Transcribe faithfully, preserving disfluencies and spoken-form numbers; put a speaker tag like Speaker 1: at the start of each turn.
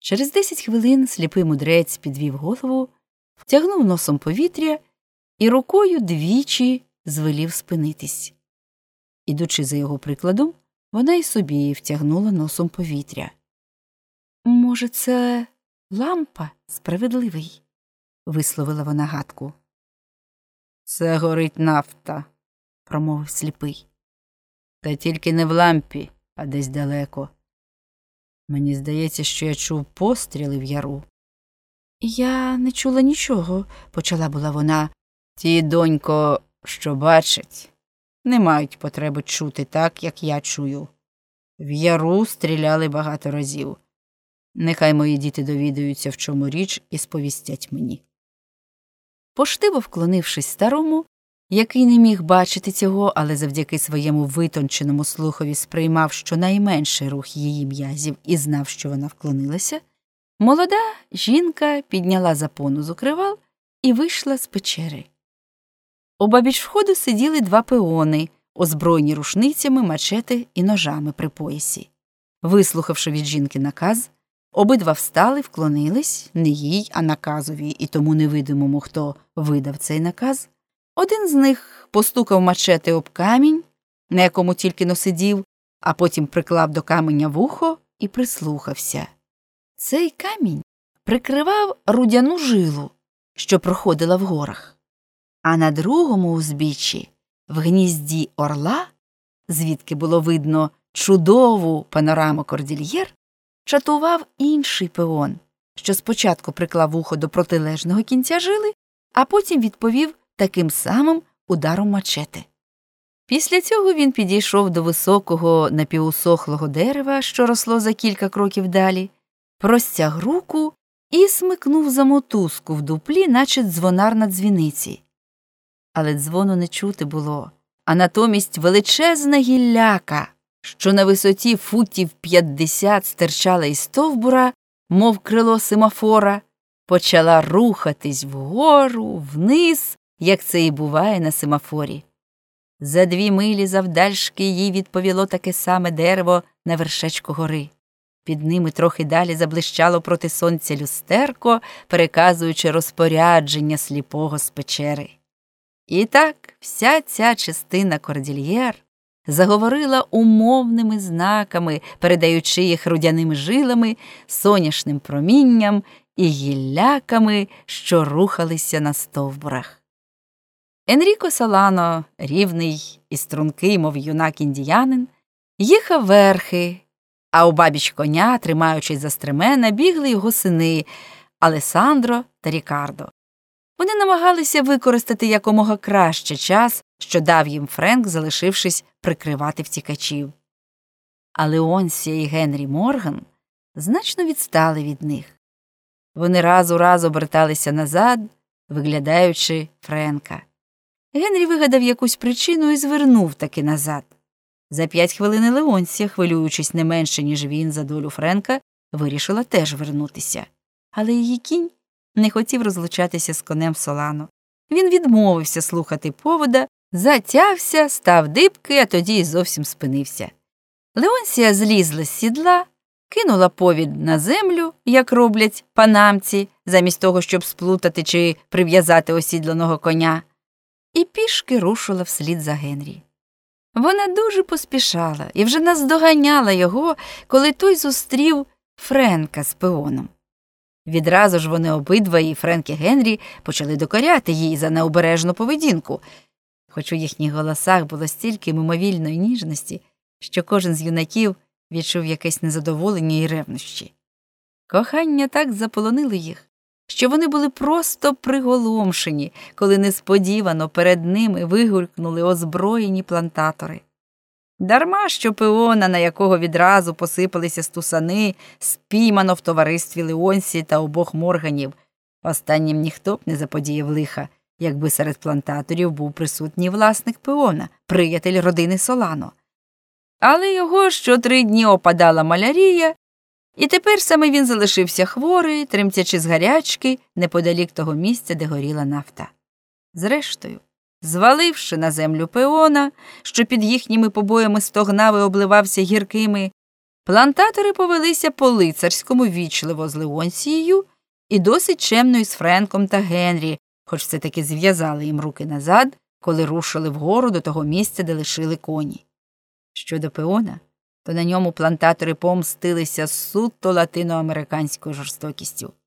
Speaker 1: Через десять хвилин сліпий мудрець підвів голову, втягнув носом повітря і рукою двічі звелів спинитись. Ідучи за його прикладом, вона й собі втягнула носом повітря. «Може, це лампа, справедливий?» – висловила вона гадку. «Це горить нафта», – промовив сліпий. «Та тільки не в лампі, а десь далеко. Мені здається, що я чув постріли в яру». «Я не чула нічого», – почала була вона. «Ті, донько, що бачать, не мають потреби чути так, як я чую. В яру стріляли багато разів. Нехай мої діти довідаються, в чому річ, і сповістять мені». Поштиво вклонившись старому, який не міг бачити цього, але завдяки своєму витонченому слухові сприймав щонайменший рух її м'язів і знав, що вона вклонилася, молода жінка підняла запону з укривал і вийшла з печери. Обабіч входу сиділи два пеони, озброєні рушницями, мачети і ножами при поясі. Вислухавши від жінки наказ, обидва встали, вклонились, не їй, а наказові, і тому невидимому, хто видав цей наказ. Один з них постукав мачети об камінь, на якому тільки но сидів, а потім приклав до каменя вухо і прислухався. Цей камінь прикривав рудяну жилу, що проходила в горах. А на другому узбіччі, в гнізді орла, звідки було видно чудову панораму Кордільєр, чатував інший пеон, що спочатку приклав вухо до протилежного кінця жили, а потім відповів таким самим ударом мачети. Після цього він підійшов до високого напівусохлого дерева, що росло за кілька кроків далі, простяг руку і смикнув за мотузку в дуплі, наче дзвонар на дзвіниці. Але дзвону не чути було, а натомість величезна гілляка, що на висоті футів п'ятдесят стирчала із стовбура, мов крило семафора, почала рухатись вгору, вниз, як це і буває на семафорі. За дві милі завдальшки їй відповіло таке саме дерево на вершечку гори. Під ними трохи далі заблищало проти сонця люстерко, переказуючи розпорядження сліпого з печери. І так вся ця частина Кордільєр заговорила умовними знаками, передаючи їх рудяними жилами, соняшним промінням і гілляками, що рухалися на стовбурах. Енріко Солано, рівний і стрункий, мов юнак-індіянин, їхав верхи, а обабіч коня, тримаючись за стремена, бігли його сини Алесандро та Рікардо. Вони намагалися використати якомога краще час, що дав їм Френк, залишившись прикривати втікачів. А Леонсія і Генрі Морган значно відстали від них. Вони раз у раз оберталися назад, виглядаючи Френка. Генрі вигадав якусь причину і звернув таки назад. За п'ять хвилин Леонсія, хвилюючись не менше, ніж він за долю Френка, вирішила теж вернутися. Але її кінь не хотів розлучатися з конем Солано. Він відмовився слухати повода, затявся, став дибки, а тоді й зовсім спинився. Леонсія злізла з сідла, кинула повід на землю, як роблять панамці, замість того, щоб сплутати чи прив'язати осідланого коня, і пішки рушила вслід за Генрі. Вона дуже поспішала і вже наздоганяла його, коли той зустрів Френка з пеоном. Відразу ж вони обидва, і Френк і Генрі, почали докоряти їй за необережну поведінку, хоч у їхніх голосах було стільки мимовільної ніжності, що кожен з юнаків відчув якесь незадоволення і ревнощі. Кохання так заполонило їх, що вони були просто приголомшені, коли несподівано перед ними вигулькнули озброєні плантатори. Дарма, що пеона, на якого відразу посипалися стусани, спіймано в товаристві Леонсії та обох Морганів. Останнім ніхто б не заподіяв лиха, якби серед плантаторів був присутній власник пеона, приятель родини Солано. Але його щотри дні опадала малярія, і тепер саме він залишився хворий, тремтячи з гарячки, неподалік того місця, де горіла нафта. Зрештою, зваливши на землю пеона, що під їхніми побоями стогнав і обливався гіркими, Плантатори повелися по-лицарському вічливо з Леонсією і досить чемно із Френком та Генрі, хоч все-таки зв'язали їм руки назад, коли рушили вгору до того місця, де лишили коні. Щодо Пеона, то на ньому плантатори помстилися суто латиноамериканською жорстокістю.